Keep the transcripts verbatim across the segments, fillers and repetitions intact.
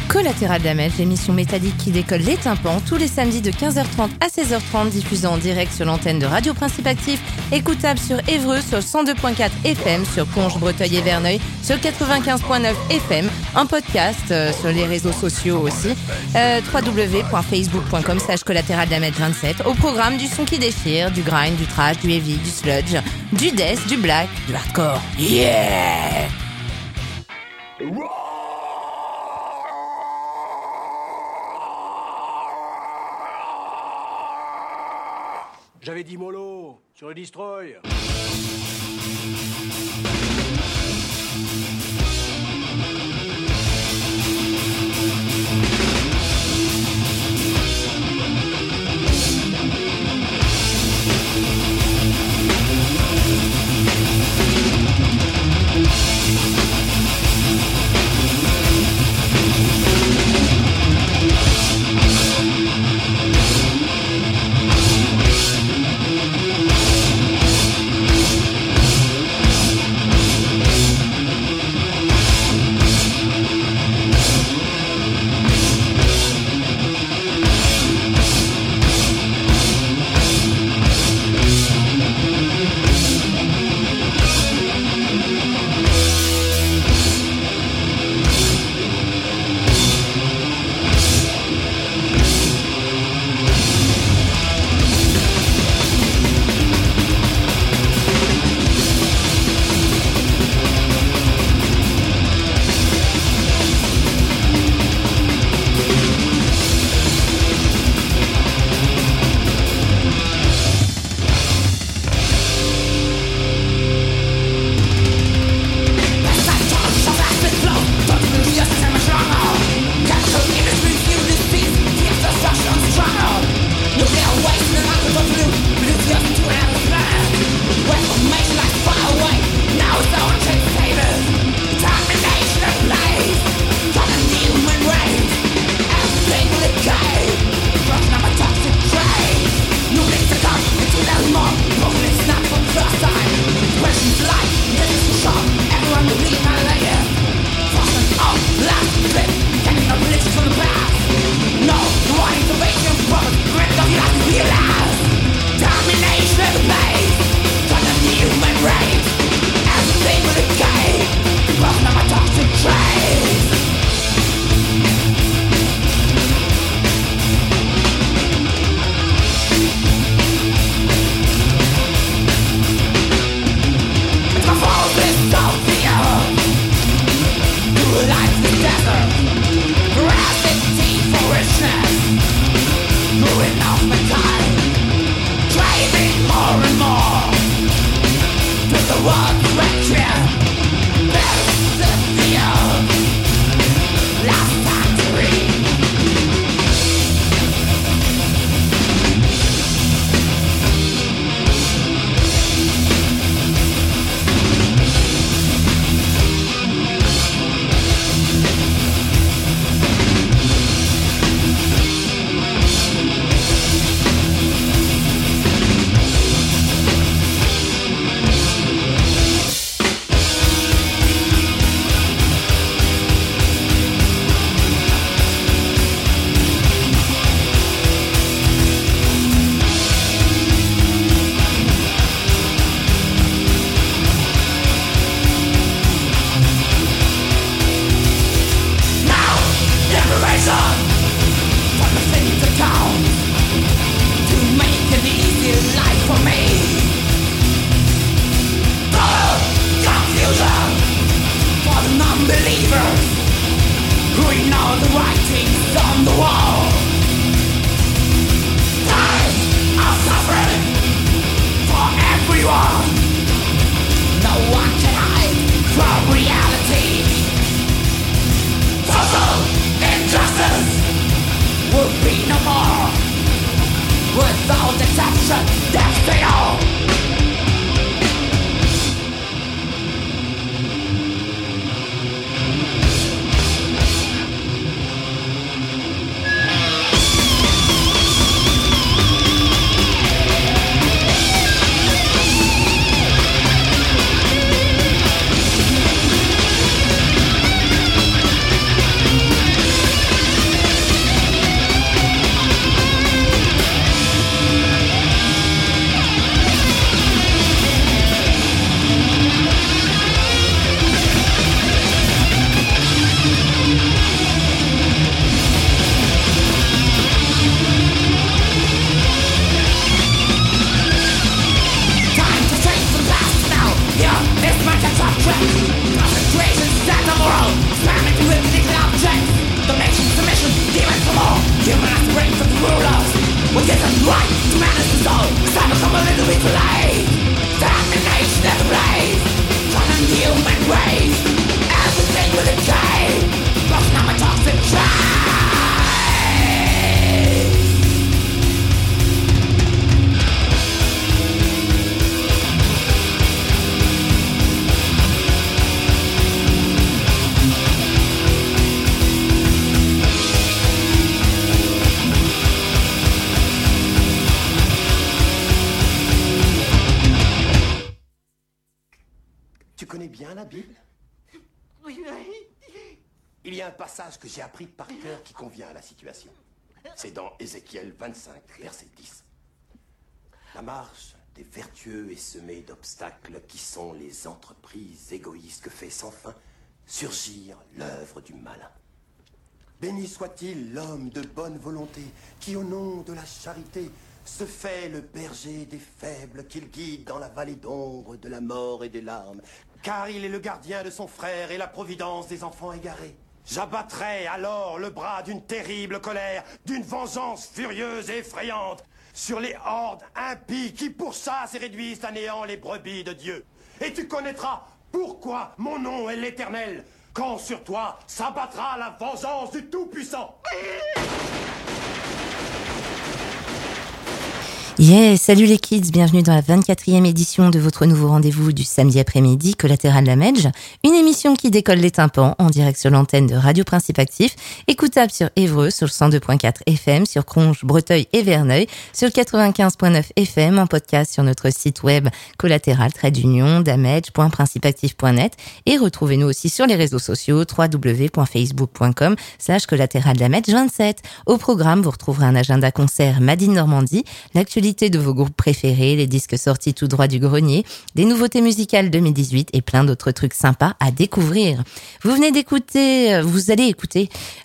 Collatéral Damage, l'émission métallique qui décolle les tympans tous les samedis de quinze heures trente à seize heures trente, diffusant en direct sur l'antenne de Radio Principe Actif, écoutable sur Évreux sur cent deux virgule quatre F M, sur Conches, Breteuil et Verneuil, sur quatre-vingt-quinze virgule neuf F M, en podcast euh, sur les réseaux sociaux aussi, euh, w w w point facebook point com slash collatéral damage vingt-sept, au programme du son qui déchire, du grind, du trash, du heavy, du sludge, du death, du black, du hardcore. Yeah! J'avais dit mollo sur le destroy. connais bien la Bible? Oui, oui. Il y a un passage que j'ai appris par cœur qui convient à la situation. C'est dans Ézéchiel vingt-cinq, verset dix. La marche des vertueux est semée d'obstacles qui sont les entreprises égoïstes que fait sans fin surgir l'œuvre du malin. Béni soit-il l'homme de bonne volonté qui, au nom de la charité, se fait le berger des faibles, qu'il guide dans la vallée d'ombre de la mort et des larmes, car il est le gardien de son frère et la providence des enfants égarés. J'abattrai alors le bras d'une terrible colère, d'une vengeance furieuse et effrayante, sur les hordes impies qui pourchassent et réduisent à néant les brebis de Dieu. Et tu connaîtras pourquoi mon nom est l'Éternel, quand sur toi s'abattra la vengeance du Tout-Puissant. Yeah, salut les kids, bienvenue dans la vingt-quatrième édition de votre nouveau rendez-vous du samedi après-midi, Collatéral Damage, une émission qui décolle les tympans en direct sur l'antenne de Radio Principe Actif, écoutable sur Évreux sur le cent deux point quatre F M, sur Cronge, Breteuil et Verneuil, sur quatre-vingt-quinze point neuf F M, en podcast sur notre site web collatéral d'union damage point principeactif point net et retrouvez-nous aussi sur les réseaux sociaux w w w point facebook point com slash collatéral damage vingt-sept. Au programme, vous retrouverez un agenda concert Made in Normandie, l'actualité de vos groupes préférés, les disques sortis tout droit du grenier, des nouveautés musicales deux mille dix-huit et plein d'autres trucs sympas à découvrir. Vous venez d'écouter, vous allez écouter,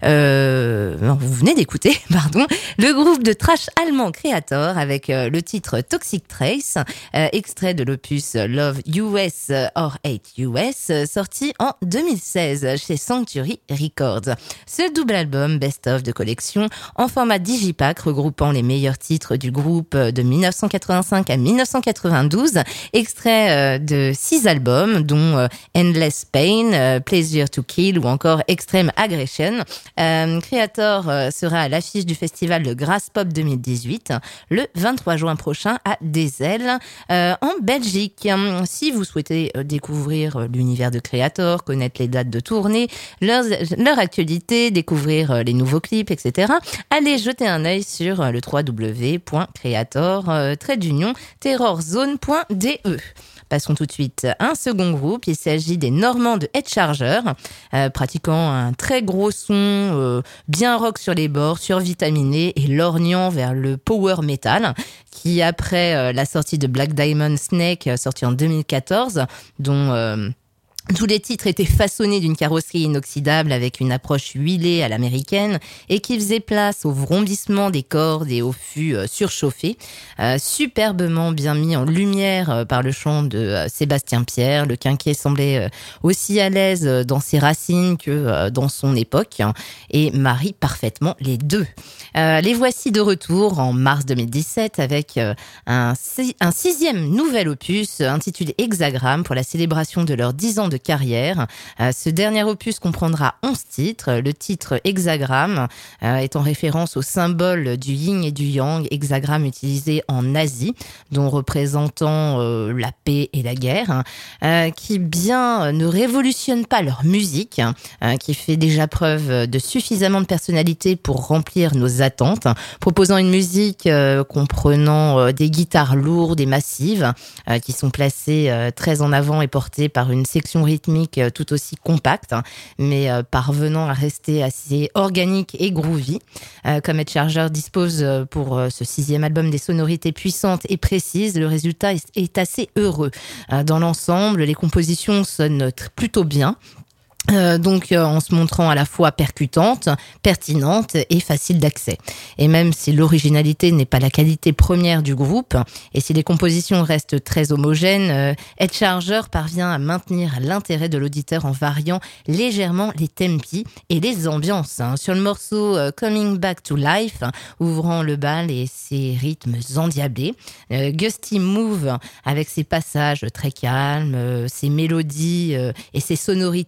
euh, non, vous venez d'écouter, pardon, le groupe de trash allemand Kreator avec euh, le titre Toxic Trace, euh, extrait de l'opus Love U S or Hate U S, euh, sorti en deux mille seize chez Sanctuary Records. Ce double album best-of de collection en format digipack regroupant les meilleurs titres du groupe de dix-neuf cent quatre-vingt-cinq à dix-neuf cent quatre-vingt-douze, extrait euh, de six albums dont euh, Endless Pain, euh, Pleasure to Kill ou encore Extreme Aggression. Euh, Kreator euh, sera à l'affiche du festival de Grass Pop deux mille dix-huit le vingt-trois juin prochain à Dezel euh, en Belgique. Si vous souhaitez euh, découvrir l'univers de Kreator, connaître les dates de tournée, leur, leur actualité, découvrir euh, les nouveaux clips, et cetera, allez jeter un œil sur euh, le w w w point kreator trait d'union terrorzone point d e. Passons tout de suite à un second groupe. Il s'agit des Normands de Headcharger, euh, pratiquant un très gros son, euh, bien rock sur les bords, survitaminé et lorgnant vers le power metal, qui après euh, la sortie de Black Diamond Snake, euh, sortie en deux mille quatorze, dont... Euh, tous les titres étaient façonnés d'une carrosserie inoxydable avec une approche huilée à l'américaine et qui faisait place au vrombissement des cordes et au fût euh, surchauffé, euh, superbement bien mis en lumière euh, par le chant de euh, Sébastien Pierre. Le quinquet semblait euh, aussi à l'aise euh, dans ses racines que euh, dans son époque et marie parfaitement les deux. Euh, les voici de retour en mars deux mille dix-sept avec euh, un, un sixième nouvel opus intitulé Hexagramme pour la célébration de leurs dix ans de carrière. Euh, ce dernier opus comprendra onze titres. Le titre Hexagramme euh, est en référence au symbole du yin et du yang, hexagramme utilisé en Asie, dont représentant euh, la paix et la guerre, euh, qui bien ne révolutionne pas leur musique, euh, qui fait déjà preuve de suffisamment de personnalité pour remplir nos attentes, proposant une musique euh, comprenant euh, des guitares lourdes et massives, euh, qui sont placées euh, très en avant et portées par une section rythmique tout aussi compacte, mais parvenant à rester assez organique et groovy. Comme Headcharger dispose pour ce sixième album des sonorités puissantes et précises, le résultat est assez heureux. Dans l'ensemble, les compositions sonnent plutôt bien. Euh, donc euh, en se montrant à la fois percutante, pertinente et facile d'accès. Et même si l'originalité n'est pas la qualité première du groupe, et si les compositions restent très homogènes, euh, Headcharger parvient à maintenir l'intérêt de l'auditeur en variant légèrement les tempi et les ambiances. Hein. Sur le morceau euh, Coming Back to Life, hein, ouvrant le bal et ses rythmes endiablés, euh, Gusty Move avec ses passages très calmes, euh, ses mélodies euh, et ses sonorités rock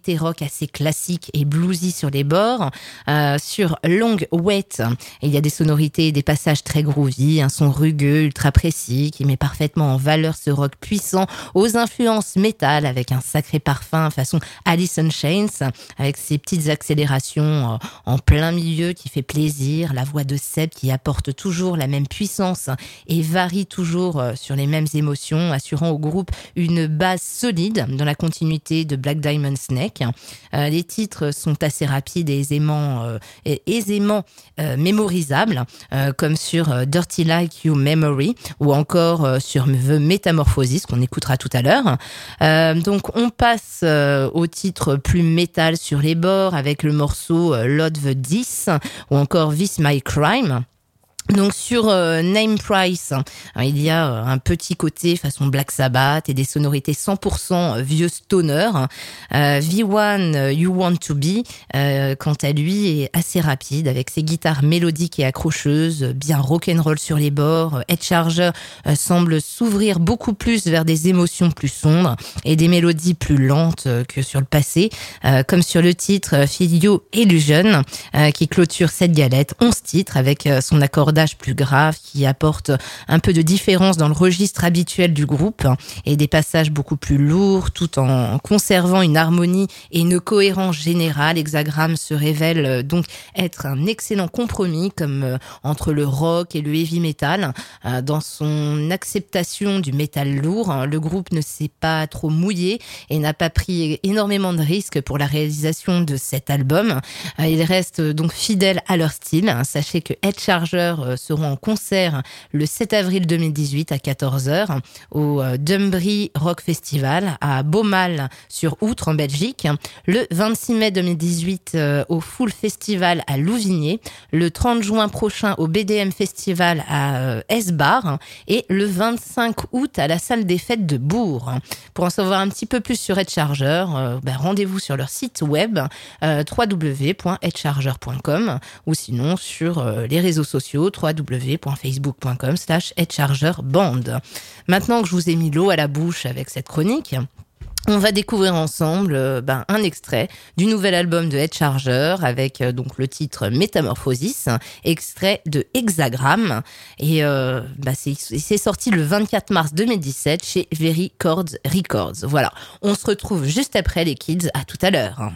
assez classique et bluesy sur les bords. Euh, sur Long Wait, il y a des sonorités et des passages très groovy, un son rugueux, ultra précis, qui met parfaitement en valeur ce rock puissant aux influences métal avec un sacré parfum façon Alice in Chains, avec ses petites accélérations euh, en plein milieu qui fait plaisir, la voix de Seb qui apporte toujours la même puissance et varie toujours euh, sur les mêmes émotions, assurant au groupe une base solide dans la continuité de Black Diamond Snake. Euh, les titres sont assez rapides et aisément, euh, et aisément euh, mémorisables, euh, comme sur euh, Dirty Like You Memory ou encore euh, sur The Metamorphosis qu'on écoutera tout à l'heure. Euh, donc on passe euh, au titre plus métal sur les bords avec le morceau euh, Lord the dix ou encore This My Crime. Donc sur euh, Name Price, hein, il y a euh, un petit côté façon Black Sabbath et des sonorités cent pour cent vieux stoner. Euh, V un You Want To Be, euh, quant à lui, est assez rapide avec ses guitares mélodiques et accrocheuses, bien rock'n'roll sur les bords. Head Charger euh, semble s'ouvrir beaucoup plus vers des émotions plus sombres et des mélodies plus lentes euh, que sur le passé, euh, comme sur le titre Feel You Illusion, euh, qui clôture cette galette, onze titres avec euh, son accordage plus grave qui apporte un peu de différence dans le registre habituel du groupe et des passages beaucoup plus lourds tout en conservant une harmonie et une cohérence générale. Hexagram se révèle donc être un excellent compromis comme entre le rock et le heavy metal. Dans son acceptation du métal lourd, le groupe ne s'est pas trop mouillé et n'a pas pris énormément de risques pour la réalisation de cet album. Ils restent donc fidèles à leur style. Sachez que Head Charger seront en concert le sept avril deux mille dix-huit à quatorze heures au Dumbry Rock Festival à Beaumal sur Outre en Belgique, le vingt-six mai deux mille dix-huit au Full Festival à Louvigné, le trente juin prochain au B D M Festival à Esbar et le vingt-cinq août à la salle des fêtes de Bourg. Pour en savoir un petit peu plus sur Head Charger, euh, ben rendez-vous sur leur site web euh, w w w point head charger point com ou sinon sur euh, les réseaux sociaux w w w point facebook point com slash headchargerband. Maintenant que je vous ai mis l'eau à la bouche avec cette chronique, on va découvrir ensemble euh, ben, un extrait du nouvel album de Head Charger avec euh, donc le titre Métamorphosis, extrait de Hexagram. Et euh, ben, c'est, c'est sorti le vingt-quatre mars deux mille dix-sept chez Very Chords Records. Voilà, on se retrouve juste après les kids. À tout à l'heure.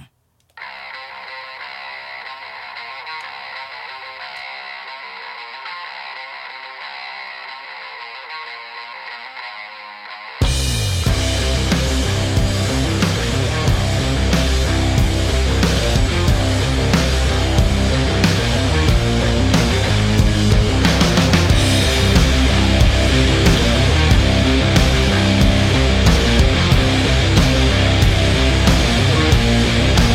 We'll be right back.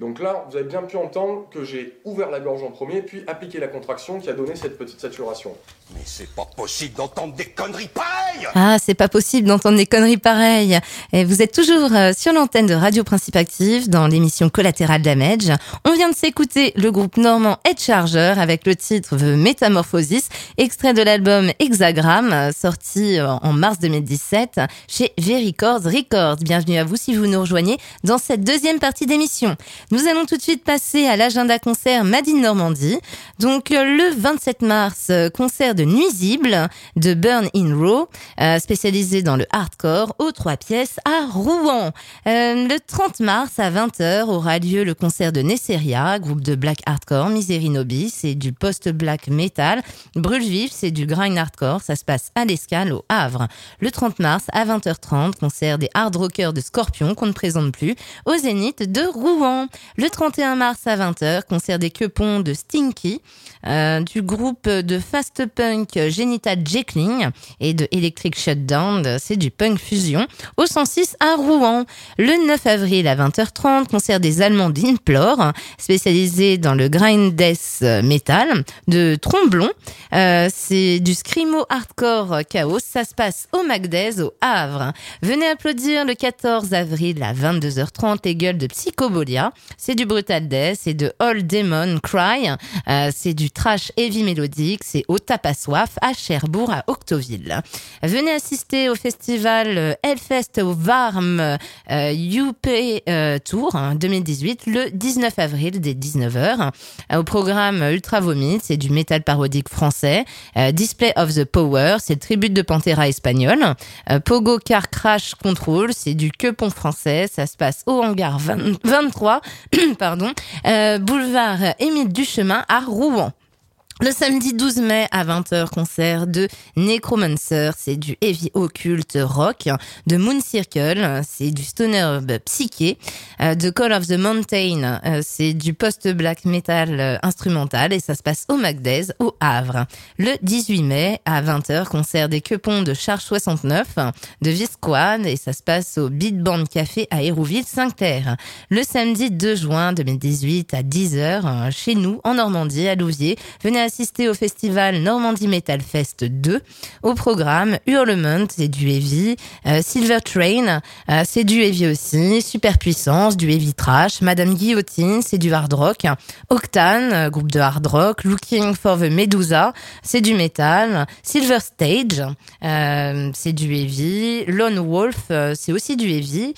Donc là, vous avez bien pu entendre que j'ai ouvert la gorge en premier, puis appliqué la contraction qui a donné cette petite saturation. Mais c'est pas possible d'entendre des conneries pareilles! Ah, c'est pas possible d'entendre des conneries pareilles. Et vous êtes toujours sur l'antenne de Radio Principe Active dans l'émission Collateral Damage. On vient de s'écouter le groupe normand Head Charger avec le titre The Metamorphosis, extrait de l'album Hexagram, sorti en mars deux mille dix-sept chez V-Records Records. Bienvenue à vous si vous nous rejoignez dans cette deuxième partie d'émission. Nous allons tout de suite passer à l'agenda concert Made in Normandie. Donc le vingt-sept mars, concert de Nuisible de Burn in Raw, euh, spécialisé dans le hardcore aux trois pièces à Rouen. Euh, le trente mars à vingt heures aura lieu le concert de Nesseria, groupe de black hardcore. Misery Nobis, c'est du post-black metal. Brûle Vif, c'est du grind hardcore. Ça se passe à l'Escale au Havre. Le trente mars à vingt heures trente, concert des hard rockers de Scorpion qu'on ne présente plus au Zénith de Rouen. Le trente et un mars à vingt heures, concert des Quepons de Stinky, euh, du groupe de fast punk Genital Jekyll et de Electric Shutdown, c'est du punk fusion, au cent six à Rouen. Le neuf avril à vingt heures trente, concert des Allemands d'Implore, spécialisés dans le grind death metal, de Tromblon, euh, c'est du screamo hardcore chaos, ça se passe au Magdez au Havre. Venez applaudir le quatorze avril à vingt-deux heures trente les gueules de Psychobolia, c'est du brutal death, c'est de All Demon Cry, euh, c'est du trash heavy mélodique, c'est au Tapasoif à Cherbourg à Octoville. Venez assister au festival Hellfest au Warm euh, U P euh, Tour hein, deux mille dix-huit le dix-neuf avril dès dix-neuf heures. Euh, au programme Ultra Vomit, c'est du métal parodique français. Euh, Display of the Power, c'est le tribute de Pantera espagnol. Euh, Pogo Car Crash Control, c'est du quepon français. Ça se passe au hangar vingt, vingt-trois, pardon, euh, boulevard Émile Duchemin à Rouen. Le samedi douze mai à vingt heures, concert de Necromancer, c'est du heavy occulte rock, de Moon Circle, c'est du stoner psyché, de Call of the Mountain, c'est du post-black metal instrumental et ça se passe au Magdez, au Havre. Le dix-huit mai à vingt heures, concert des Quepons de Charge soixante-neuf, de Visquad et ça se passe au Beat Band Café à Hérouville-Saint-Clair. Le samedi deux juin deux mille dix-huit à dix heures, chez nous, en Normandie, à Louviers, venez assister au festival Normandie Metal Fest deux. Au programme, Hurlement, c'est du heavy, euh, Silver Train, euh, c'est du heavy aussi, Superpuissance, du heavy trash, Madame Guillotine, c'est du hard rock, Octane, euh, groupe de hard rock, Looking for the Medusa, c'est du metal, Silver Stage, euh, c'est du heavy, Lone Wolf, euh, c'est aussi du heavy,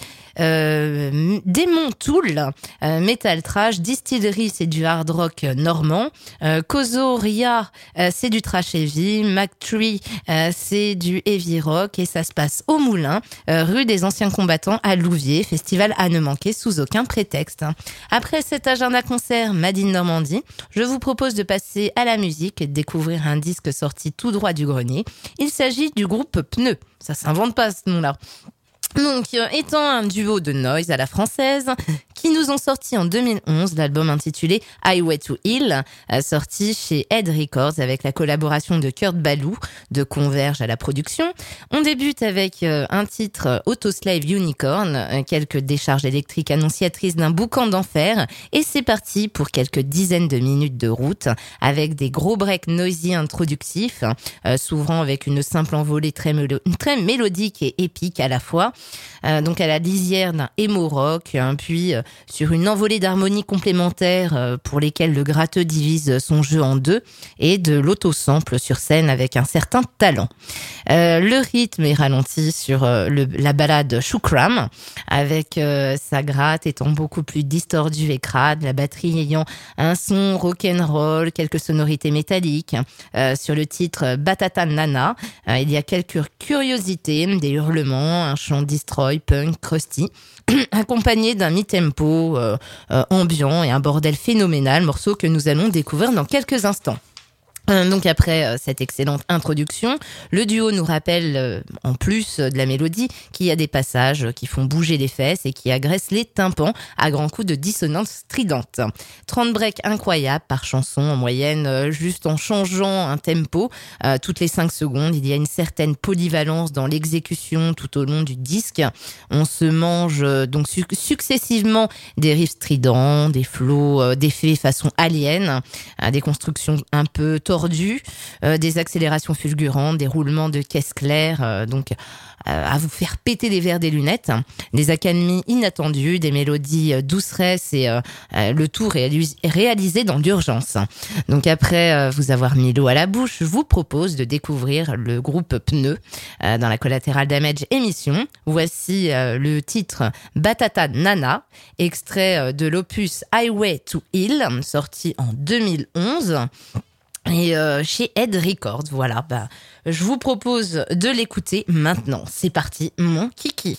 Euh, Démon Tool, euh, Metal Trash, Distillery, c'est du hard rock normand, euh, Kozoria, euh, c'est du trash heavy, McTree, euh, c'est du heavy rock et ça se passe au Moulin, euh, rue des Anciens Combattants à Louviers, festival à ne manquer sous aucun prétexte. Après cet agenda concert Made in Normandie, je vous propose de passer à la musique et de découvrir un disque sorti tout droit du grenier. Il s'agit du groupe Pneu. Ça s'invente pas ce nom-là. Donc, euh, étant un duo de noise à la française, qui nous ont sorti en deux mille onze l'album intitulé Highway to Hell, euh, sorti chez Head Records avec la collaboration de Kurt Ballou de Converge à la production. On débute avec euh, un titre euh, Autoslave Unicorn, euh, quelques décharges électriques annonciatrices d'un boucan d'enfer, et c'est parti pour quelques dizaines de minutes de route avec des gros breaks noisy introductifs, euh, s'ouvrant avec une simple envolée très, mélo- très mélodique et épique à la fois. Euh, donc à la lisière d'un emo rock, hein, puis euh, sur une envolée d'harmonies complémentaires euh, pour lesquelles le gratteux divise son jeu en deux, et de l'auto-sample sur scène avec un certain talent. Euh, le rythme est ralenti sur euh, le, la ballade Shukram, avec euh, sa gratte étant beaucoup plus distordue et crade, la batterie ayant un son rock'n'roll, quelques sonorités métalliques. Euh, sur le titre Batata Nana, euh, il y a quelques curiosités, des hurlements, un chant destroy, punk, crusty, accompagné d'un mi-tempo euh, euh, ambiant et un bordel phénoménal, morceau que nous allons découvrir dans quelques instants. Euh, donc après euh, cette excellente introduction, le duo nous rappelle, euh, en plus de la mélodie, qu'il y a des passages qui font bouger les fesses et qui agressent les tympans à grands coups de dissonances stridentes. trente breaks incroyables par chanson en moyenne, euh, juste en changeant un tempo. Euh, toutes les cinq secondes, il y a une certaine polyvalence dans l'exécution tout au long du disque. On se mange euh, donc su- successivement des riffs stridents, des flows euh, d'effets façon alien, euh, des constructions un peu tordues, euh, des accélérations fulgurantes, des roulements de caisse claire, euh, donc euh, à vous faire péter les verres des lunettes, des accalmies inattendues, des mélodies euh, douceresses et euh, euh, le tout réalis- réalisé dans l'urgence. Donc après euh, vous avoir mis l'eau à la bouche, je vous propose de découvrir le groupe Pneu euh, dans la Collateral Damage émission. Voici euh, le titre Batata Nana, extrait euh, de l'opus Highway to Hell, sorti en deux mille onze. Et euh, chez Head Records, voilà, bah, je vous propose de l'écouter maintenant. C'est parti, mon kiki.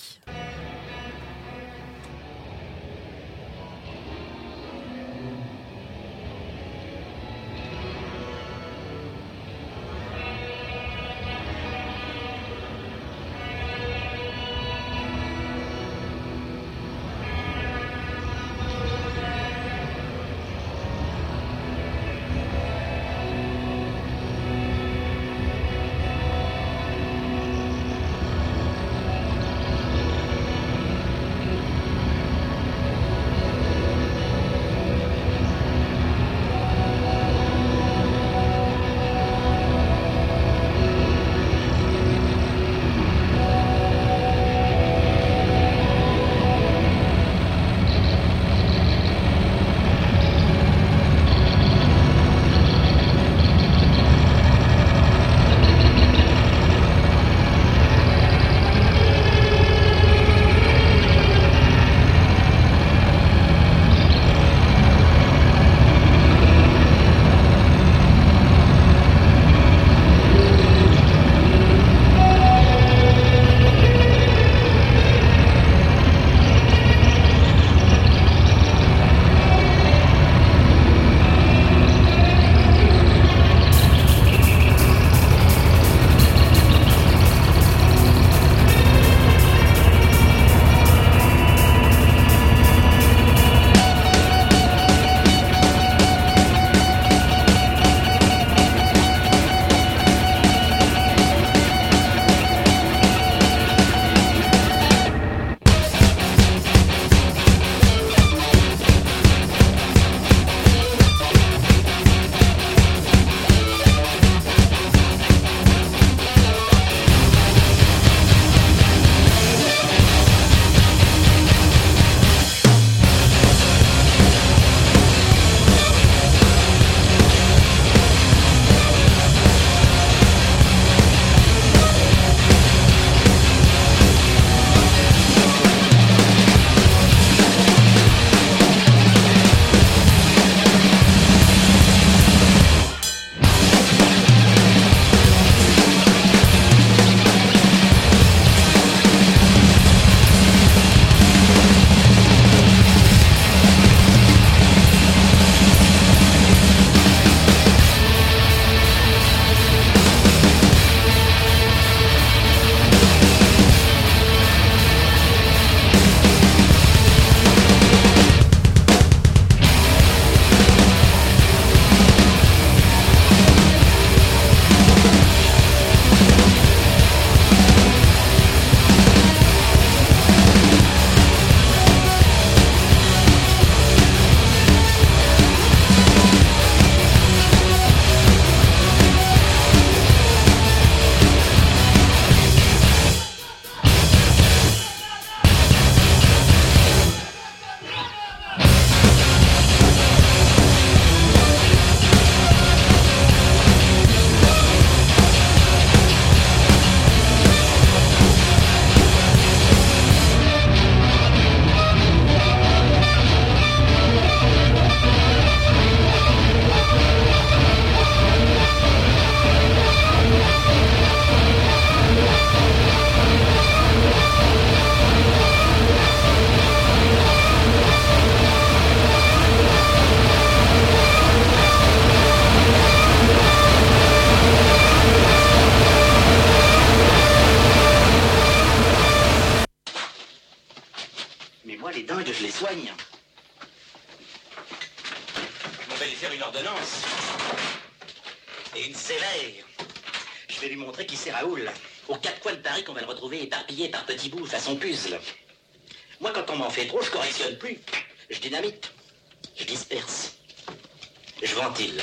va lui faire une ordonnance. Et une sévère. Je vais lui montrer qui c'est Raoul. Aux quatre coins de Paris qu'on va le retrouver éparpillé par petits bouts façon puzzle. Moi, quand on m'en fait trop, je correctionne plus. Je dynamite. Je disperse. Je ventile.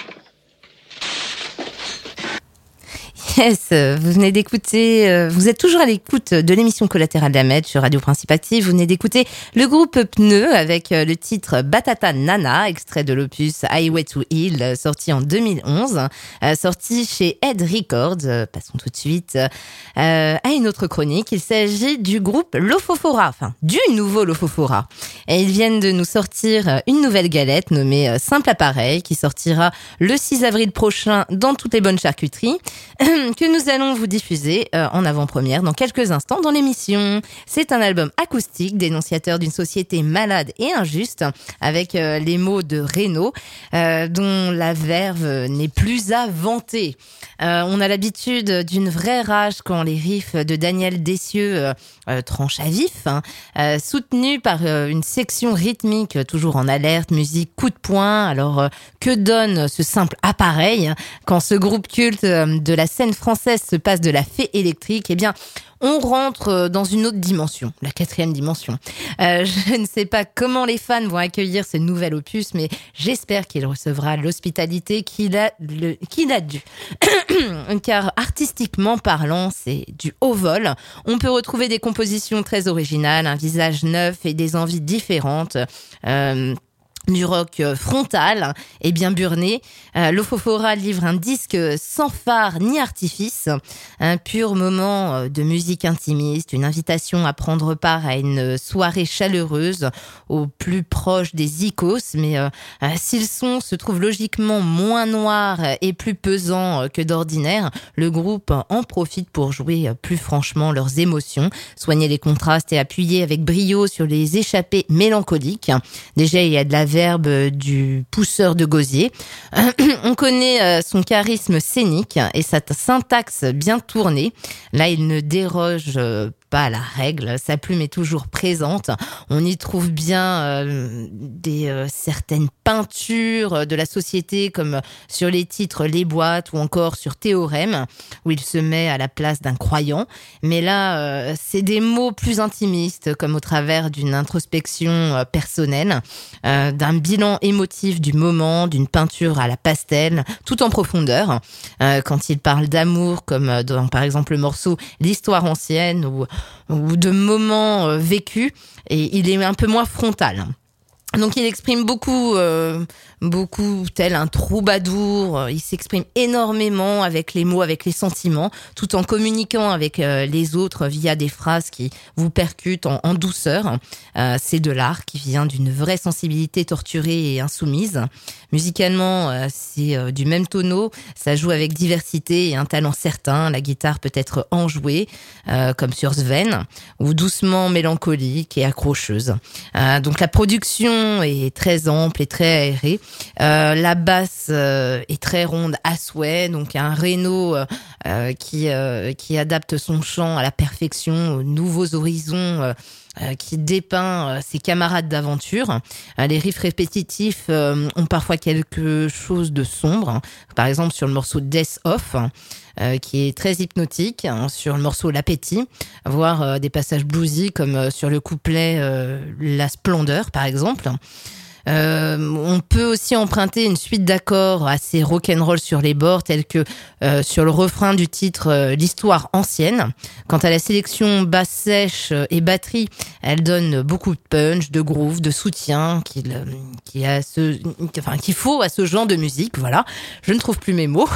Yes, vous venez d'écouter, euh, vous êtes toujours à l'écoute de l'émission Collatérale d'Ahmed sur Radio Principe Active. Vous venez d'écouter le groupe Pneu avec euh, le titre Batata Nana, extrait de l'opus Highway to Hell, sorti en deux mille onze, euh, sorti chez Head Records. Euh, passons tout de suite euh, à une autre chronique. Il s'agit du groupe Lofofora, enfin du nouveau Lofofora. Et ils viennent de nous sortir une nouvelle galette nommée euh, Simple Appareil, qui sortira le six avril prochain dans toutes les bonnes charcuteries. Que nous allons vous diffuser euh, en avant-première dans quelques instants dans l'émission. C'est un album acoustique dénonciateur d'une société malade et injuste, avec euh, les mots de Renaud, euh, dont la verve n'est plus à vanter. Euh, on a l'habitude d'une vraie rage quand les riffs de Daniel Dessieux euh, euh, tranchent à vif, hein, euh, soutenus par euh, une section rythmique euh, toujours en alerte, musique coup de poing. Alors euh, que donne ce simple appareil quand ce groupe culte euh, de la scène française se passe de la fée électrique? Eh bien, on rentre dans une autre dimension, la quatrième dimension. Euh, je ne sais pas comment les fans vont accueillir ce nouvel opus, mais j'espère qu'il recevra l'hospitalité qu'il a, le, qu'il a dû. Car artistiquement parlant, c'est du haut vol. On peut retrouver des compositions très originales, un visage neuf et des envies différentes. Euh, Du rock frontal et bien burné. Euh, Lofofora livre un disque sans phare ni artifice, un pur moment de musique intimiste, une invitation à prendre part à une soirée chaleureuse au plus proche des icos, mais euh, si le son se trouve logiquement moins noir et plus pesant que d'ordinaire, le groupe en profite pour jouer plus franchement leurs émotions, soigner les contrastes et appuyer avec brio sur les échappées mélancoliques. Déjà, il y a de la verbe du pousseur de gosier. On connaît son charisme scénique et sa syntaxe bien tournée. Là, il ne déroge pas à la règle, sa plume est toujours présente. On y trouve bien euh, des euh, certaines peintures de la société, comme sur les titres Les Boîtes ou encore sur Théorème, où il se met à la place d'un croyant. Mais là, euh, c'est des mots plus intimistes, comme au travers d'une introspection euh, personnelle, euh, d'un bilan émotif du moment, d'une peinture à la pastel, tout en profondeur. Euh, quand il parle d'amour, comme dans par exemple le morceau L'Histoire ancienne, ou ou de moments euh, vécus, et il est un peu moins frontal. Donc il exprime beaucoup, euh, beaucoup tel un troubadour. Il s'exprime énormément avec les mots, avec les sentiments, tout en communiquant avec euh, les autres via des phrases qui vous percutent en, en douceur. Euh, c'est de l'art qui vient d'une vraie sensibilité torturée et insoumise. Musicalement, euh, c'est euh, du même tonneau. Ça joue avec diversité et un talent certain. La guitare peut être enjouée, euh, comme sur Sven, ou doucement mélancolique et accrocheuse. Euh, donc la production est très ample et très aérée. Euh, la basse euh, est très ronde à souhait, donc un Renaud euh, qui euh, qui adapte son chant à la perfection, aux nouveaux horizons, euh, euh, qui dépeint euh, ses camarades d'aventure. Euh, les riffs répétitifs euh, ont parfois quelque chose de sombre. Par exemple, sur le morceau Death Off, Euh, qui est très hypnotique, hein, sur le morceau L'appétit, voire euh, des passages bluesy comme euh, sur le couplet euh, La splendeur par exemple. Euh, on peut aussi emprunter une suite d'accords assez rock'n'roll sur les bords, tels que euh, sur le refrain du titre euh, L'Histoire ancienne. Quant à la sélection basse sèche et batterie, elle donne beaucoup de punch, de groove, de soutien qu'il qui a ce, enfin qu'il faut à ce genre de musique. Voilà, je ne trouve plus mes mots.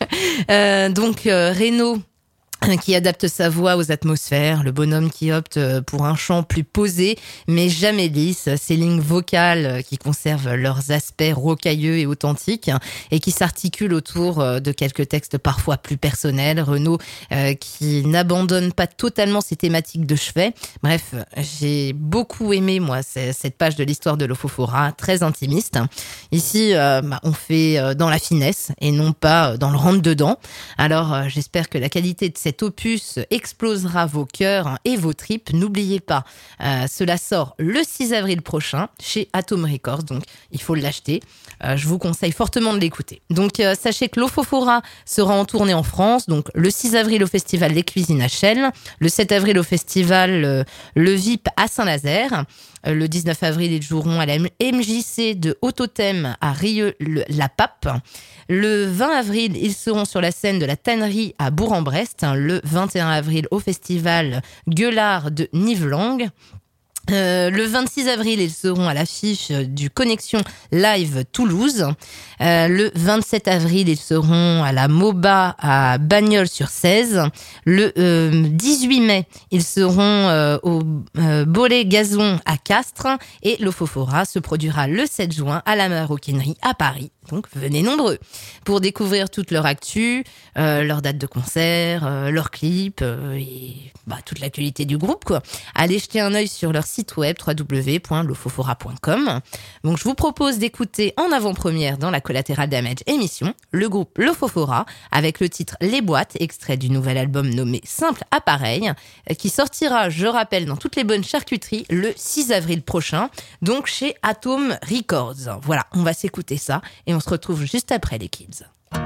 euh, donc euh, Renaud, qui adapte sa voix aux atmosphères, le bonhomme qui opte pour un chant plus posé, mais jamais lisse, ses lignes vocales qui conservent leurs aspects rocailleux et authentiques, et qui s'articulent autour de quelques textes parfois plus personnels. Renaud euh, qui n'abandonne pas totalement ses thématiques de chevet. Bref, j'ai beaucoup aimé, moi, cette page de l'histoire de Lofofora, très intimiste. Ici, euh, bah, on fait dans la finesse et non pas dans le rentre-dedans. Alors, euh, j'espère que la qualité de cet opus explosera vos cœurs et vos tripes. N'oubliez pas, euh, cela sort le six avril prochain chez Atom Records, donc il faut l'acheter. Euh, je vous conseille fortement de l'écouter. Donc euh, sachez que l'Ofofora sera en tournée en France, donc le six avril au festival Les Cuisines à Chelles, le sept avril au festival euh, Le V I P à Saint-Nazaire, euh, le dix-neuf avril ils joueront à la M J C de Haut-Totem à Rieux-la Pape, le vingt avril ils seront sur la scène de la Tannerie à Bourg-en-Brest, le vingt et un avril au festival Gueulard de Nivelangue. Euh, le vingt-six avril, ils seront à l'affiche du Connexion Live Toulouse. Euh, le vingt-sept avril, ils seront à la MOBA à Bagnols-sur-Cèze. Le euh, dix-huit mai, ils seront euh, au euh, Bolet Gazon à Castres. Et l'Ofofora se produira le sept juin à la Maroquinerie à Paris. Donc venez nombreux pour découvrir toute leur actu, euh, leur date de concert, euh, leurs clips euh, et bah, toute l'actualité du groupe, quoi. Allez jeter un œil sur leur site web w w w point lofofora point com. Donc je vous propose d'écouter en avant-première dans la Collateral Damage émission le groupe l'Ofofora avec le titre Les Boîtes, extrait du nouvel album nommé Simple Appareil, qui sortira, je rappelle, dans toutes les bonnes charcuteries le six avril prochain, donc chez Atom Records. Voilà, on va s'écouter ça et on se retrouve juste après les kids.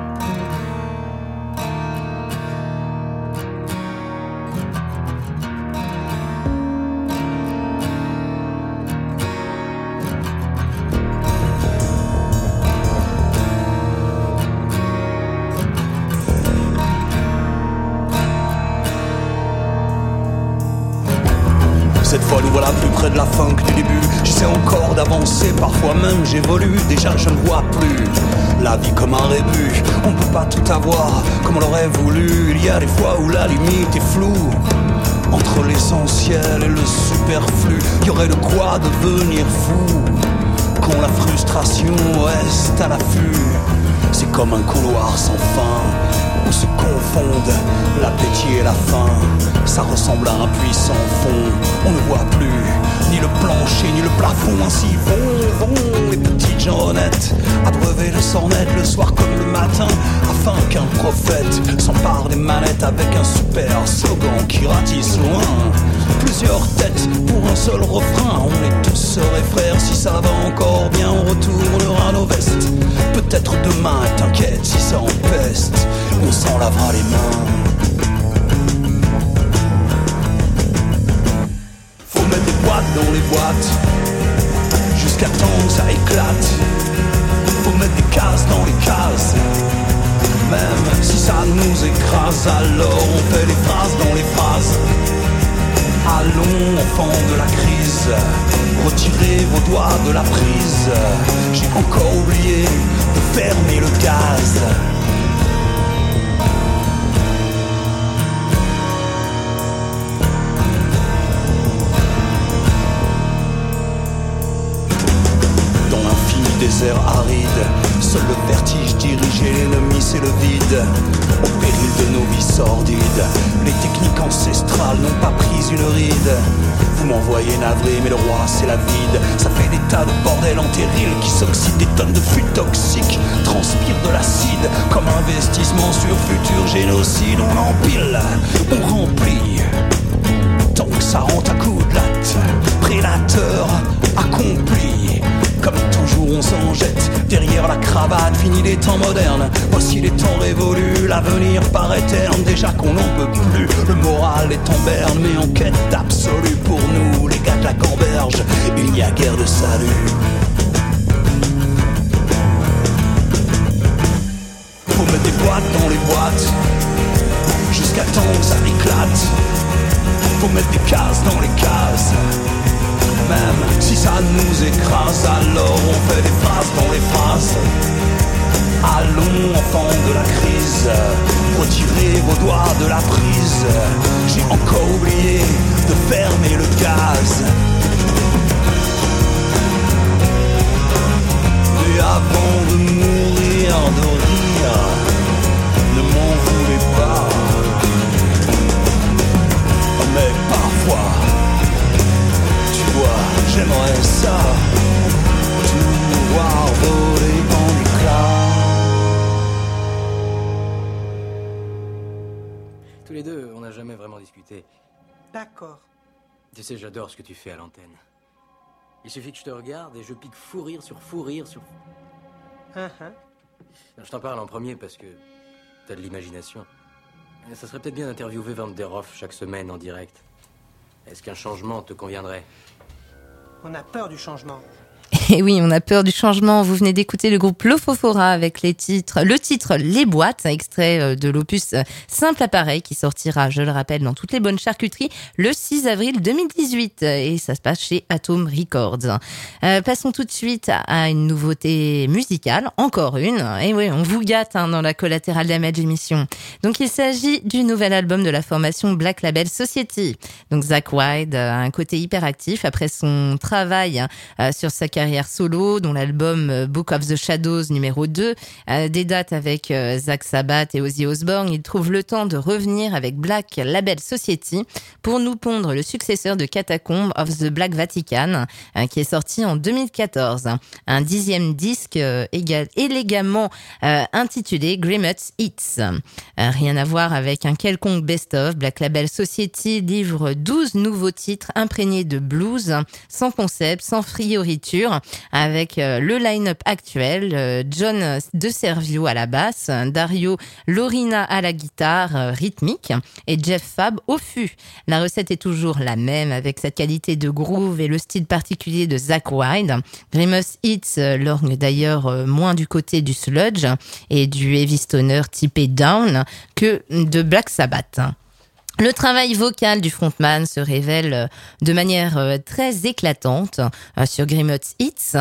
Cette fois nous voilà plus près de la fin que du début. J'essaie encore d'avancer, parfois même j'évolue. Déjà je ne vois plus la vie comme un rébut. On peut pas tout avoir comme on l'aurait voulu. Il y a des fois où la limite est floue entre l'essentiel et le superflu. Il y aurait de quoi devenir fou quand la frustration reste à l'affût. C'est comme un couloir sans fin où se confondent l'appétit et la faim. Ça ressemble à un puits sans fond. On ne voit plus ni le plancher ni le plafond. Ainsi vont, vont les petites gens honnêtes, abreuver les sornettes le soir comme le matin, afin qu'un prophète s'empare des manettes avec un super slogan qui ratisse loin. Plusieurs têtes pour un seul refrain. On est tous sœurs et frères. Si ça va encore bien, on retournera nos vestes. Peut-être demain, t'inquiète, si ça empeste, on s'en lavera les mains. Faut mettre des boîtes dans les boîtes jusqu'à temps que ça éclate. Faut mettre des cases dans les cases, même si ça nous écrase. Alors on fait des phrases dans les phrases. Allons, enfants de la crise, retirez vos doigts de la prise. J'ai encore oublié de fermer le gaz. Dans l'infini désert aride, seul le vertige dirigeait l'ennemi, c'est le vide. Au péril de nos vies sordides, les techniques ancestrales n'ont pas pris une ride. Vous m'envoyez navré, mais le roi c'est la vide. Ça fait des tas de bordel entéril qui s'oxydent. Des tonnes de flux toxiques transpirent de l'acide. Comme investissement sur futur génocide. On empile, on remplit, tant que ça rentre à coups de latte. Prédateur accompli. Comme toujours on s'en jette derrière la cravate. Fini les temps modernes, voici les temps révolus. L'avenir paraît terne, déjà qu'on n'en peut plus. Le moral est en berne, mais en quête d'absolu. Pour nous, les gars de la gamberge, il n'y a guère de salut. Faut mettre des boîtes dans les boîtes jusqu'à temps que ça éclate. Faut mettre des cases dans les cases, même si ça nous écrase. Alors on fait des phrases dans les phrases. Allons, enfants de la crise, retirez vos doigts de la prise. J'ai encore oublié de fermer le gaz. Et avant de mourir de rire, ne m'en voulez pas. Mais parfois, tu vois, j'aimerais ça, tout voir voler en éclats. Tous les deux. jamais vraiment discuté. D'accord. Tu sais, j'adore ce que tu fais à l'antenne. Il suffit que je te regarde et je pique fou rire sur fou rire sur... Uh-huh. Je t'en parle en premier parce que t'as de l'imagination. Ça serait peut-être bien d'interviewer Van der Hoff chaque semaine en direct. Est-ce qu'un changement te conviendrait? On a peur du changement. Et oui, on a peur du changement. Vous venez d'écouter le groupe Lofofora avec les titres, le titre Les Boîtes, extrait de l'opus Simple Appareil qui sortira, je le rappelle, dans toutes les bonnes charcuteries le six avril deux mille dix-huit. Et ça se passe chez Atom Records. Euh, passons tout de suite à une nouveauté musicale, encore une. Et oui, on vous gâte hein, dans la Collateral Damage émission. Donc il s'agit du nouvel album de la formation Black Label Society. Donc Zakk Wylde a un côté hyperactif après son travail euh, sur sa carrière solo, dont l'album Book of the Shadows numéro deux, euh, des dates avec euh, Zach Sabbath et Ozzy Osbourne. Il trouve le temps de revenir avec Black Label Society pour nous pondre le successeur de Catacombs of the Black Vatican, euh, qui est sorti en deux mille quatorze. Un dixième disque euh, égal, élégamment euh, intitulé Grimmett Hits. Euh, rien à voir avec un quelconque best-of. Black Label Society livre douze nouveaux titres imprégnés de blues, sans concept, sans frioriture, avec euh, le line-up actuel, euh, John De Servio à la basse, Dario Lorina à la guitare euh, rythmique et Jeff Fab au fût. La recette est toujours la même avec cette qualité de groove et le style particulier de Zakk Wylde. Grimmett Hits euh, lorgne d'ailleurs euh, moins du côté du sludge et du heavy stoner typé down que de Black Sabbath. Le travail vocal du frontman se révèle de manière très éclatante sur Grimmett Hits,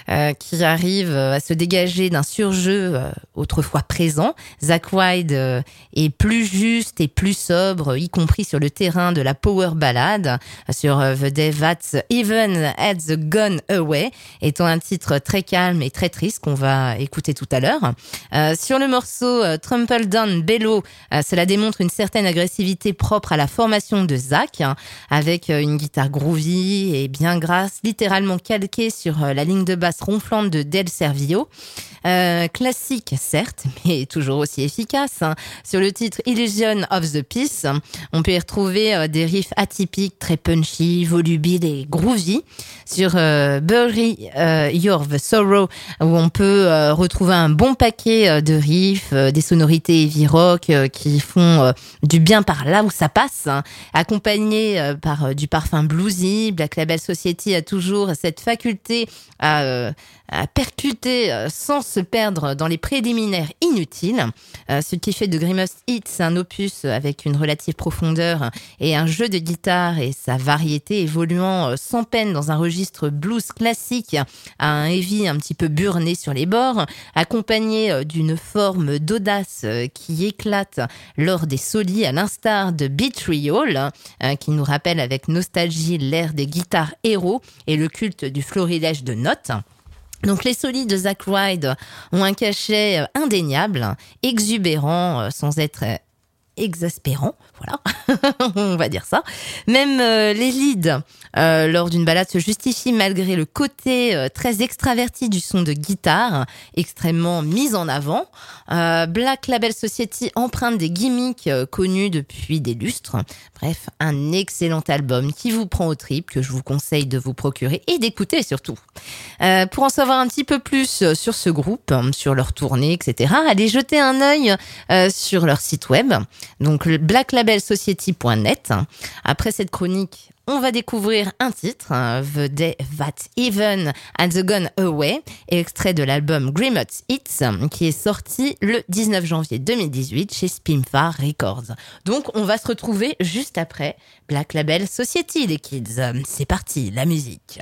qui arrive à se dégager d'un surjeu autrefois présent. Zakk Wylde est plus juste et plus sobre, y compris sur le terrain de la power ballad, sur The Day That Even Had the Gone Away, étant un titre très calme et très triste qu'on va écouter tout à l'heure. Sur le morceau Trample Down Below, cela démontre une certaine agressivité propre à la formation de Zakk, hein, avec une guitare groovy et bien grasse, littéralement calquée sur la ligne de basse ronflante de Del Servio. Euh, classique, certes, mais toujours aussi efficace. Hein. Sur le titre Illusion of the Peace, on peut y retrouver euh, des riffs atypiques, très punchy, volubiles et groovy. Sur euh, Bury euh, Your Sorrow, où on peut euh, retrouver un bon paquet euh, de riffs, euh, des sonorités heavy rock euh, qui font euh, du bien par là où ça passe, hein. Accompagné euh, par euh, du parfum bluesy. Black Label Society a toujours cette faculté à, euh, à percuter euh, sans se perdre dans les préliminaires inutiles, euh, ce qui fait de Grimmett Hits un opus avec une relative profondeur et un jeu de guitare et sa variété évoluant sans peine dans un registre blues classique à un heavy un petit peu burné sur les bords, accompagné d'une forme d'audace qui éclate lors des solis à l'instar de Betrayal, euh, qui nous rappelle avec nostalgie l'ère des guitares héros et le culte du florilège de notes. Donc les solis de Zakk Wylde ont un cachet indéniable, exubérant sans être exaspérant, voilà, on va dire ça. Même euh, les leads euh, lors d'une balade se justifient malgré le côté euh, très extraverti du son de guitare, extrêmement mis en avant. Euh, Black Label Society emprunte des gimmicks euh, connus depuis des lustres. Bref, un excellent album qui vous prend aux tripes, que je vous conseille de vous procurer et d'écouter surtout. Euh, pour en savoir un petit peu plus sur ce groupe, sur leur tournée, et cetera, allez jeter un œil euh, sur leur site web, donc black label society point net. Après cette chronique, on va découvrir un titre, The Day That Even Had the Gone Away, extrait de l'album Grimmett Hits, qui est sorti le dix-neuf janvier deux mille dix-huit chez Spinfar Records. Donc on va se retrouver juste après Black Label Society, les kids. C'est parti, la musique.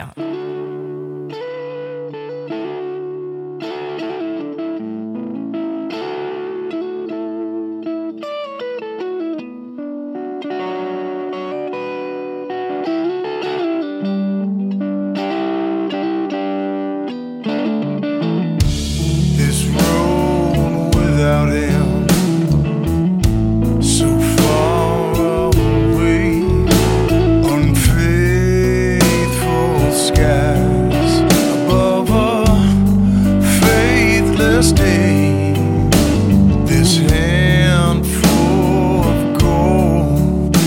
This handful of gold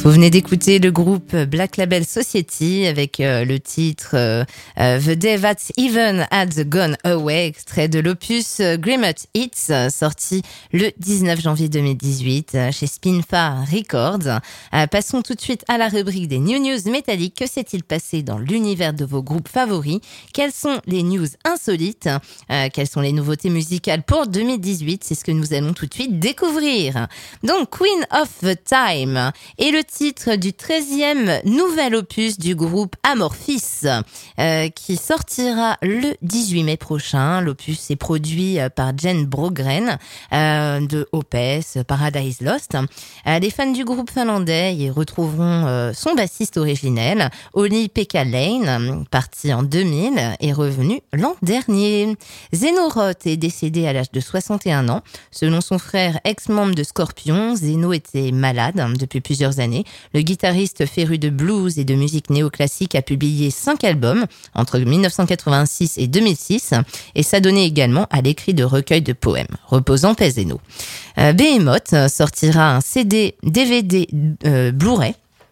Vous venez d'écouter le groupe Black Label Society avec euh, le titre euh, euh, The Day That's Even Had Gone Away, extrait de l'opus euh, Grimmett Hits, euh, sorti le dix-neuf janvier deux mille dix-huit euh, chez Spinfa Records. Euh, passons tout de suite à la rubrique des New News métalliques. Que s'est-il passé dans l'univers de vos groupes favoris? Quelles sont les news insolites? euh, Quelles sont les nouveautés musicales pour deux mille dix-huit? C'est ce que nous allons tout de suite découvrir. Donc Queen of the Time est le titre du treizième nouvel opus du groupe Amorphis euh, qui sortira le dix-huit mai prochain. L'opus est produit par Jen Brogren euh, de Opeth, Paradise Lost. Euh, les fans du groupe finlandais y retrouveront euh, son bassiste originel, Olli-Pekka Lane, parti en deux mille et revenu l'an dernier. Zeno Roth est décédé à l'âge de soixante et un ans. Selon son frère, ex-membre de Scorpions, Zeno était malade depuis plusieurs années. Le guitariste féru de blues et de musique néoclassique a publié cinq albums entre dix-neuf cent quatre-vingt-six et deux mille six et s'adonnait également à l'écrit de recueils de poèmes. Repose en paix, Zeno. Euh, Behemoth sortira un C D, D V D, euh, Blu-ray,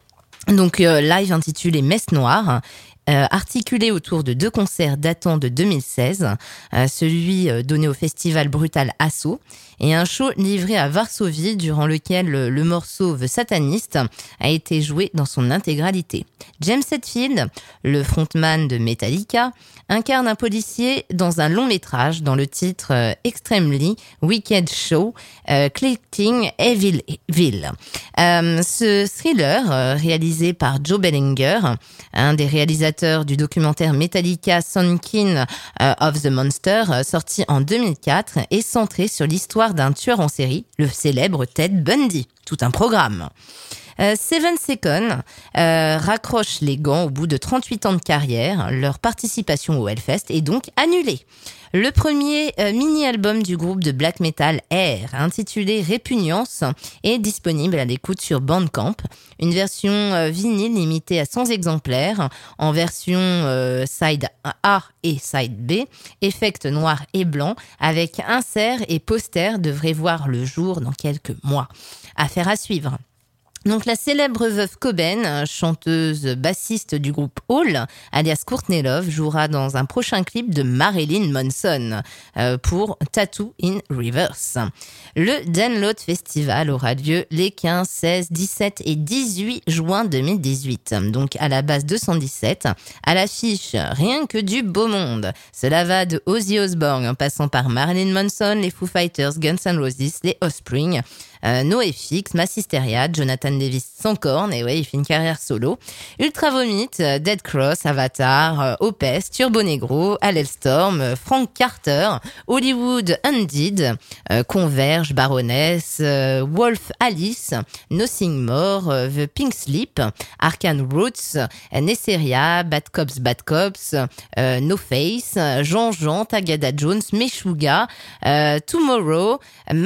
donc euh, live intitulé Messe Noire. Euh, articulé autour de deux concerts datant de deux mille seize, euh, celui euh, donné au festival Brutal Assault et un show livré à Varsovie durant lequel le, le morceau The Satanist a été joué dans son intégralité. James Hetfield, le frontman de Metallica, incarne un policier dans un long métrage dans le titre euh, Extremely Wicked Show, euh, Collecting Evilville. Euh, ce thriller, euh, réalisé par Joe Bellinger, un des réalisateurs du documentaire Metallica Sunken uh, of the Monster, uh, sorti en deux mille quatre, est centré sur l'histoire d'un tueur en série, le célèbre Ted Bundy. Tout un programme. Euh, Seven Seconds euh, raccroche les gants au bout de trente-huit ans de carrière. Leur participation au Hellfest est donc annulée. Le premier euh, mini-album du groupe de black metal Air, intitulé Répugnance, est disponible à l'écoute sur Bandcamp. Une version euh, vinyle limitée à cent exemplaires, en version euh, side A et side B, effect noir et blanc, avec insert et poster, devrait voir le jour dans quelques mois. Affaire à suivre. Donc la célèbre veuve Cobain, chanteuse bassiste du groupe Hall, alias Courtney Love, jouera dans un prochain clip de Marilyn Manson euh, pour Tattoo in Reverse. Le Download Festival aura lieu les quinze, seize, dix-sept et dix-huit juin deux mille dix-huit. Donc à la base deux cent dix-sept, à l'affiche rien que du beau monde. Cela va de Ozzy Osbourne en passant par Marilyn Manson, les Foo Fighters, Guns N' Roses, les Offspring, euh, NoFX, Massisteria, Jonathan Davis sans corne, et ouais, il fait une carrière solo. Ultra Vomit, Dead Cross, Avatar, Opeth, Turbo Negro, Hellstorm, Frank Carter, Hollywood Undead, euh, Converge, Baroness, euh, Wolf Alice, Nothing More, euh, The Pink Slip, Arcane Roots, Nesseria, Bad Cops, Bad Cops, euh, No Face, Jean-Jean, Tagada Jones, Meshuga, euh, Tomorrow,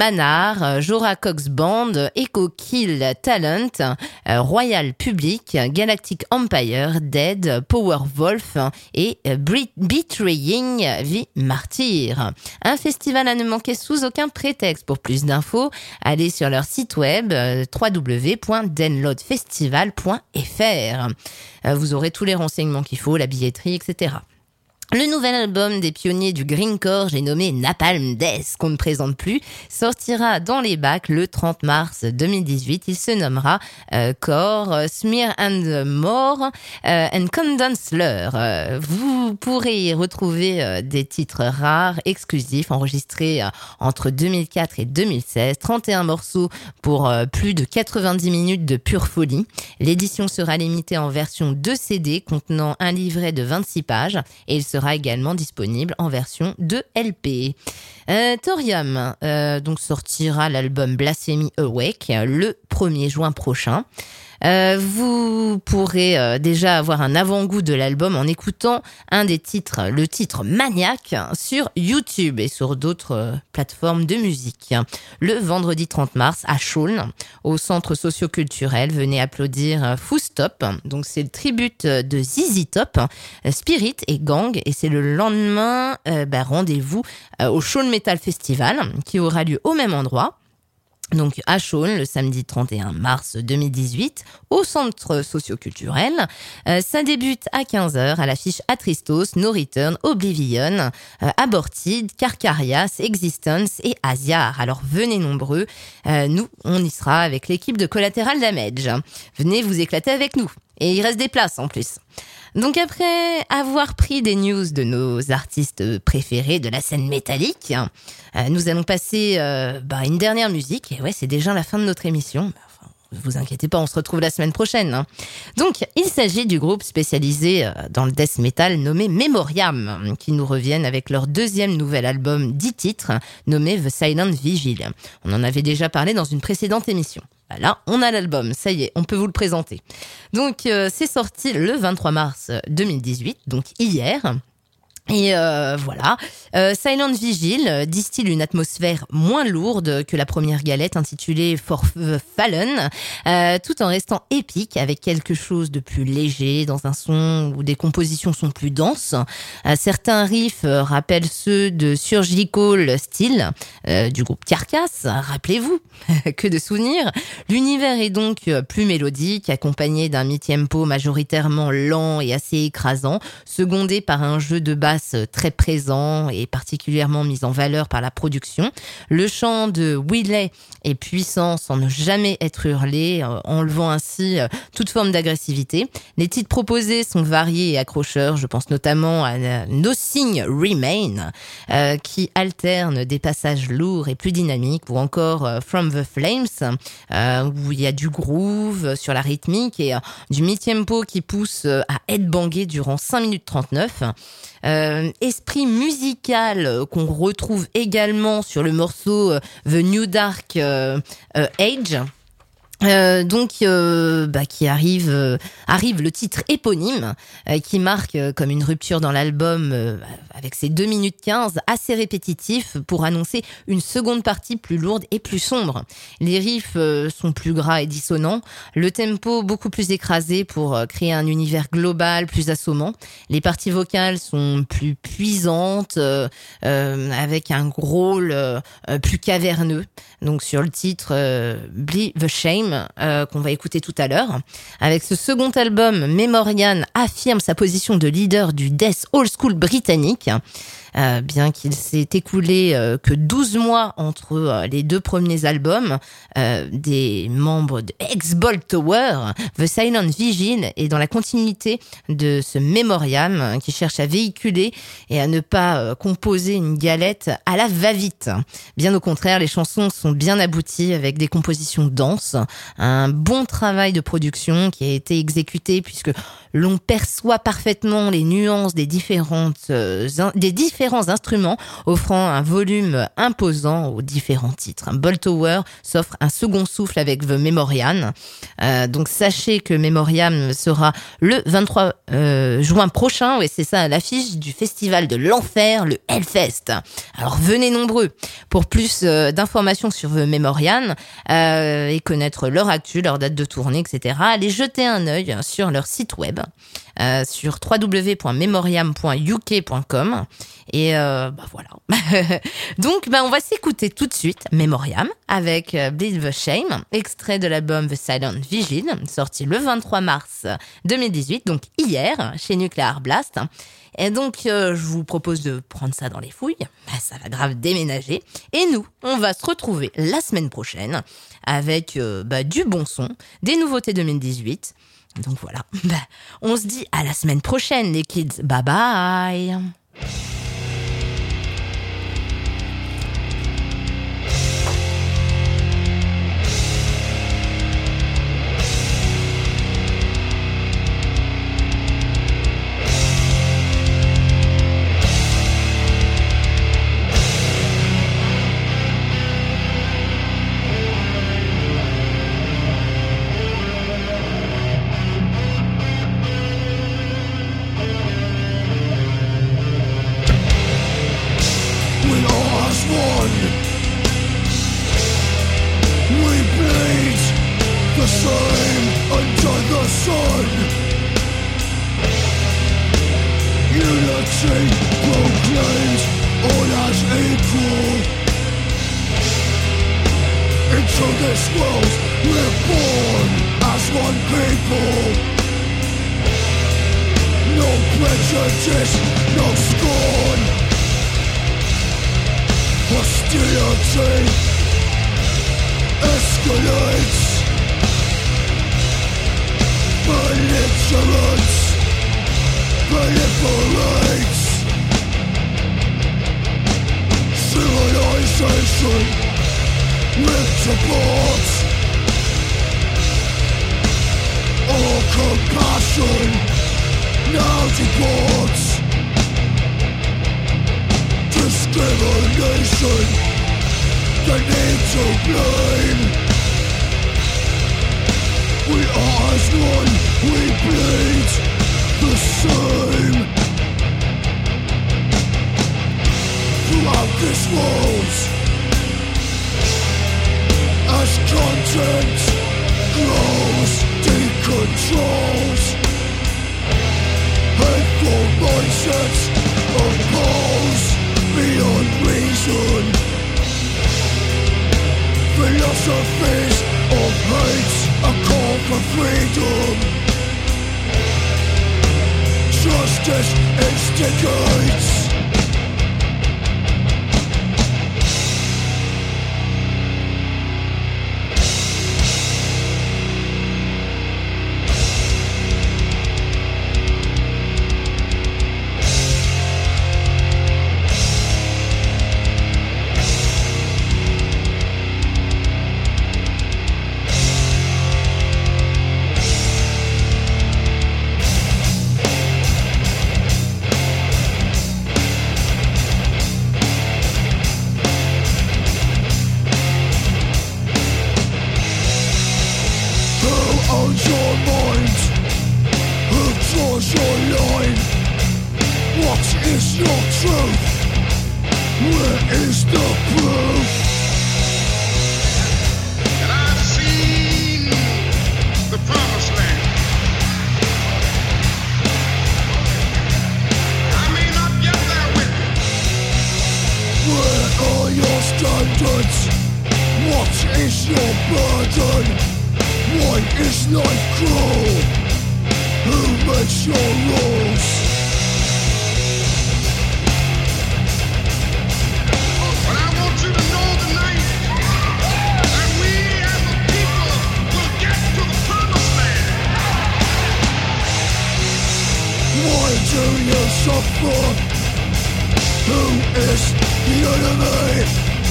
Manar, Jorah Cox Band, Echo Kill Talent, euh, Royal Public, Galactic Empire, Dead, Powerwolf et euh, Betraying the Martyr. Un festival à ne manquer sous aucun prétexte. Pour plus d'infos, allez sur leur site web euh, w w w point download festival point f r. Euh, vous aurez tous les renseignements qu'il faut, la billetterie, et cetera. Le nouvel album des pionniers du grindcore, j'ai nommé Napalm Death, qu'on ne présente plus, sortira dans les bacs le trente mars deux mille dix-huit. Il se nommera euh, Core, Smear and More euh, and Condenser. Euh, vous pourrez y retrouver euh, des titres rares, exclusifs, enregistrés euh, entre deux mille quatre et deux mille seize. trente et un morceaux pour euh, plus de quatre-vingt-dix minutes de pure folie. L'édition sera limitée en version deux C D contenant un livret de vingt-six pages et il sera également disponible en version deux L P. Euh, Thorium euh, donc sortira l'album Blasphemy Awake le premier juin prochain. Euh, vous pourrez euh, déjà avoir un avant-goût de l'album en écoutant un des titres, le titre Maniac, sur YouTube et sur d'autres euh, plateformes de musique. Le vendredi trente mars à Chaulnes, au centre socio-culturel, venez applaudir euh, Foo Stop. Donc c'est le tribute de Z Z Top, euh, Spirit et Gang, et c'est le lendemain euh, bah, rendez-vous euh, au Chaulnes Metal Festival qui aura lieu au même endroit. Donc à Chaulnes, le samedi trente et un mars deux mille dix-huit, au centre socio-culturel. Euh, ça débute à quinze heures à l'affiche Atristos, No Return, Oblivion, euh, Aborted, Carcarias, Existence et Asiar. Alors venez nombreux, euh, nous on y sera avec l'équipe de Collateral Damage. Venez vous éclater avec nous. Et il reste des places en plus. Donc après avoir pris des news de nos artistes préférés de la scène métallique, euh, nous allons passer euh, bah, une dernière musique. Et ouais, c'est déjà la fin de notre émission. Enfin, ne vous inquiétez pas, on se retrouve la semaine prochaine. Hein. Donc, il s'agit du groupe spécialisé euh, dans le death metal nommé Memoriam, qui nous reviennent avec leur deuxième nouvel album, dix titres, nommé The Silent Vigil. On en avait déjà parlé dans une précédente émission. Là, on a l'album, ça y est, on peut vous le présenter. Donc, euh, c'est sorti le vingt-trois mars deux mille dix-huit, donc hier. Et euh, voilà, euh, Silent Vigil distille une atmosphère moins lourde que la première galette intitulée For the Fallen, euh, tout en restant épique avec quelque chose de plus léger dans un son où des compositions sont plus denses. Euh, certains riffs rappellent ceux de Surgical Steel euh, du groupe Carcass, rappelez-vous, que de souvenirs. L'univers est donc plus mélodique, accompagné d'un mi-tempo majoritairement lent et assez écrasant, secondé par un jeu de basse très présent et particulièrement mis en valeur par la production. Le chant de Wiley est puissant sans ne jamais être hurlé, enlevant ainsi toute forme d'agressivité. Les titres proposés sont variés et accrocheurs. Je pense notamment à Nothing Remain, euh, qui alterne des passages lourds et plus dynamiques, ou encore euh, From the Flames, euh, où il y a du groove sur la rythmique et euh, du mi-tempo qui pousse euh, à headbanger durant cinq minutes trente-neuf. Euh, esprit musical euh, qu'on retrouve également sur le morceau euh, The New Dark euh, euh, Age. Euh, donc euh, bah, qui arrive euh, arrive le titre éponyme euh, qui marque euh, comme une rupture dans l'album euh, avec ses deux minutes quinze assez répétitif pour annoncer une seconde partie plus lourde et plus sombre. Les riffs euh, sont plus gras et dissonants, le tempo beaucoup plus écrasé pour euh, créer un univers global plus assommant. Les parties vocales sont plus puisantes euh, euh, avec un rôle euh, plus caverneux. Donc sur le titre euh, Bleed the Shame Euh, qu'on va écouter tout à l'heure. Avec ce second album, Memoriam affirme sa position de leader du death old school britannique. Euh, bien qu'il s'est écoulé euh, que douze mois entre euh, les deux premiers albums euh, des membres de Ex-Bolt Tower, The Silent Vigil est dans la continuité de ce Memoriam euh, qui cherche à véhiculer et à ne pas euh, composer une galette à la va-vite. Bien au contraire, les chansons sont bien abouties avec des compositions denses, un bon travail de production qui a été exécuté puisque l'on perçoit parfaitement les nuances des différentes euh, in- des différents instruments, offrant un volume imposant aux différents titres. Bolt Tower s'offre un second souffle avec The Memoriam. Euh, donc sachez que Memoriam sera le vingt-trois euh, juin prochain, ouais, c'est ça, l'affiche du festival de l'enfer, le Hellfest. Alors venez nombreux. Pour plus euh, d'informations sur The Memoriam euh, et connaître leur actu, leur date de tournée, et cetera, allez jeter un œil sur leur site web. Euh, sur w w w point memoriam point u k point com et euh, bah voilà. Donc bah on va s'écouter tout de suite Memoriam avec euh, Bleed the Shame, extrait de l'album The Silent Vigil, sorti le vingt-trois mars deux mille dix-huit, donc hier chez Nuclear Blast. Et donc euh, je vous propose de prendre ça dans les fouilles, bah, ça va grave déménager, et nous on va se retrouver la semaine prochaine avec euh, bah, du bon son, des nouveautés deux mille dix-huit. Donc voilà, bah, on se dit à la semaine prochaine les kids, bye bye. It's this world we're born as one people. No prejudice, no scorn. Hostility escalates. Belligerence proliferates. Civilization ripped apart. All compassion now departs. Discrimination, the need to blame. We are as one, we bleed the same. Throughout this world, as content grows, decontrols, hateful mindsets oppose beyond reason. Philosophies of hate, a call for freedom. Justice instigates.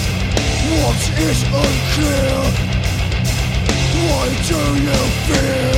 What is unclear? Why do you fear?